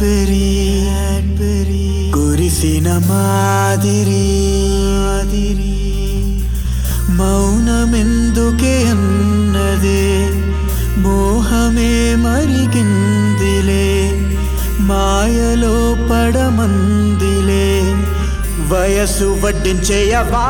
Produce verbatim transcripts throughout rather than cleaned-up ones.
Cadbury కురిసిన మాదిరి మౌనమెందుకే అన్నదే మోహమే మరిగిందిలే మాయలో పడమందిలే వయసు వడ్డించేయవా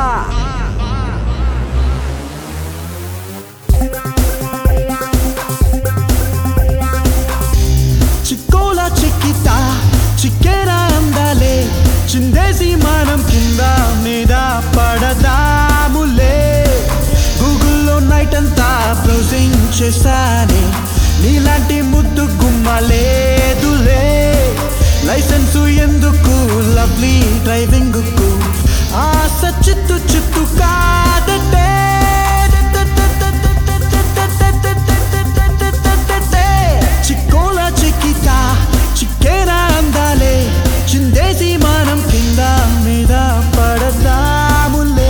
చిక్కోలా చిక్కితా చిక్కేరా అందాలే చిందేసి మనం కింద మీద పడదాములే గూగుల్లో నైట్ అంతా బ్రౌజింగ్ చేశానే నీలాంటి ముద్దు గుమ్మలేదులే లైసెన్సు ఎందుకు లవ్లీ డ్రైవింగ్ కు ఆశ చిత్తు చిత్తు కాదటే చిక్కోలా చిక్కితా చిక్కేరా అందాలే చిందేసి మనం కింద మీద పడదాములే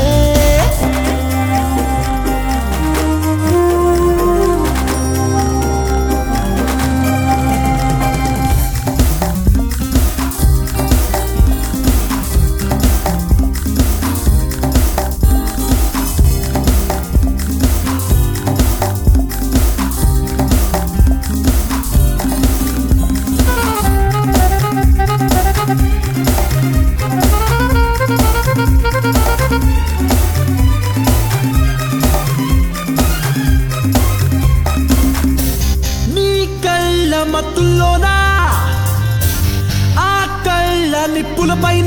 మత్తుల్లోనా ఆ కళ్ళ నిప్పుల పైన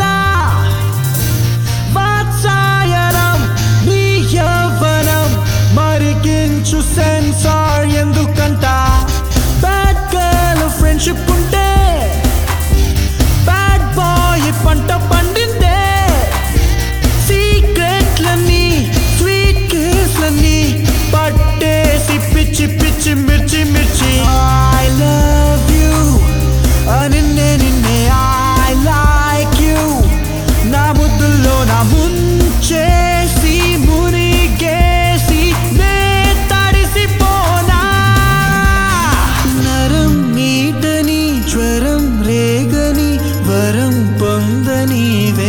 వాత్సాయనం నీ యవ్వనం మరిగించు సెన్సార్ ఎందుకంట బ్యాడ్ గర్ల్ ఫ్రెండ్షిప్ ఉంటే బ్యాడ్ బాయ్ పంట పండిందే సీక్రెట్లన్నీ స్వీట్ కిస్లన్నీ పట్టేసి పిచ్చి పిచ్చి మిర్చి మిర్చి I love you నిన్నే నిన్నే I like you నా ముద్దుల్లో నా ముంచేసి మునిగేసి నే తడిసిపోనా నరం మీటని జ్వరం రేగని వరం పొందనివే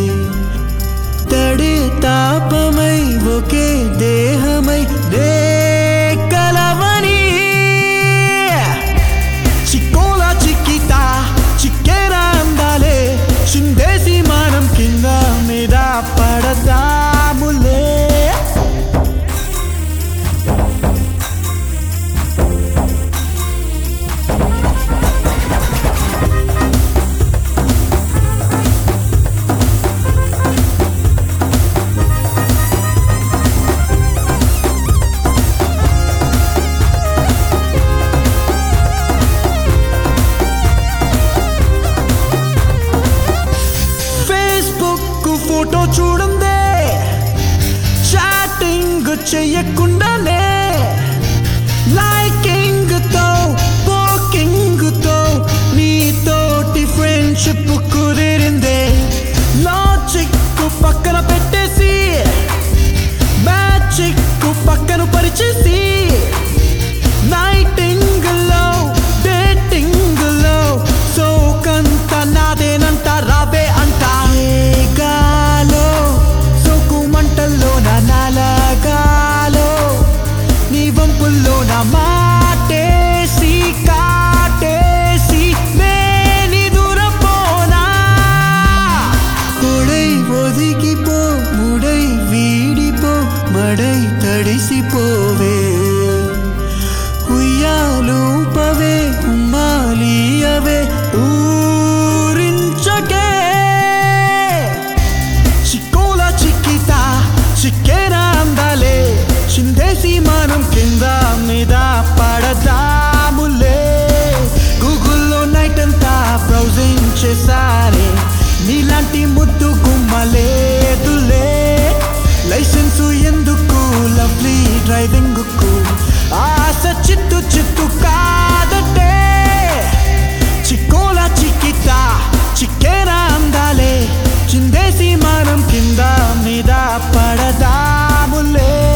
తడి తాపమై ఒకే దేహమై నే కలవని చిక్కోలా చిక్కితా చిక్కేరా అందాలే చిందేసి మనం కింద మీద పడదాములే ఫోటో చూడందే చాటింగ్ చెయ్యకుండానే లైకింగ్ తో పోకింగ్ తో నీతోటి ఫ్రెండ్షిప్ కుదిరిందే లాజిక్ పక్కన పెట్టేసి మ్యాజిక్ పక్కన పరిచేసి నైటింగ్ లో డేటింగ్ లో సోకంత నాదేనంట రావే అంట నాలగాలో నీ వంపుల్లో నా మాటేసి కాటేసి నేని దూరపోనా కొడై ఒదిగిపో ముడై వీడిపో మడై తడిసిపోవే ఉయ్యాలూపవే ఉమ్మాలియవే ఊరించకే చిక్కోలా చిక్కితా చిక్కేరా అందాలే చిందేసి మనం కింద మీద పడదాములే గూగుల్లో నైట్ అంతా బ్రౌజింగ్ చేశానే నీలాంటి ముద్దు గుమ్మలేదులే లైసెన్సు ఎందుకు లవ్లీ డ్రైవింగ్ కు ఆశ చిత్తు చిత్తు కాదటే చిక్కోలా చిక్కితా చిక్కేరా అందాలే చిందేసి మనం కింద మీద పడదాములే